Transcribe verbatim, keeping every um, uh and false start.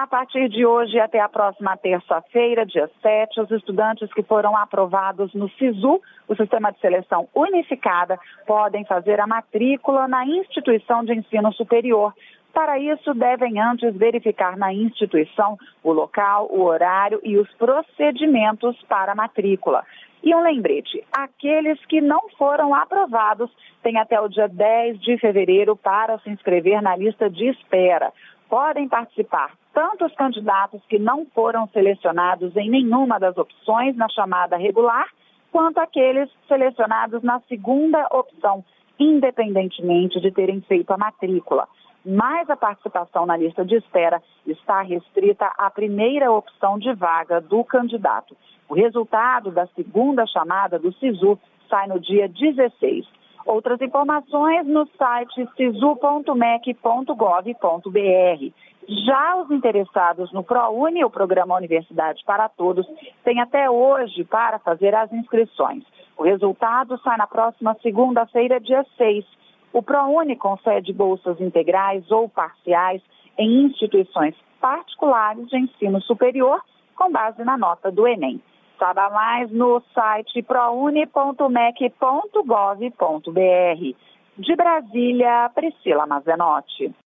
A partir de hoje até a próxima terça-feira, dia sete, os estudantes que foram aprovados no SISU, o Sistema de Seleção Unificada, podem fazer a matrícula na instituição de ensino superior. Para isso, devem antes verificar na instituição o local, o horário e os procedimentos para a matrícula. E um lembrete, aqueles que não foram aprovados têm até o dia dez de fevereiro para se inscrever na lista de espera. Podem participar tanto os candidatos que não foram selecionados em nenhuma das opções na chamada regular, quanto aqueles selecionados na segunda opção, independentemente de terem feito a matrícula. Mas a participação na lista de espera está restrita à primeira opção de vaga do candidato. O resultado da segunda chamada do SISU sai no dia dezesseis. Outras informações no site sisu ponto mec ponto gov ponto br. Já os interessados no ProUni, o Programa Universidade para Todos, têm até hoje para fazer as inscrições. O resultado sai na próxima segunda-feira, dia seis. O ProUni concede bolsas integrais ou parciais em instituições particulares de ensino superior com base na nota do Enem. Saiba mais no site prouni ponto mec ponto gov ponto br. De Brasília, Priscila Mazenotti.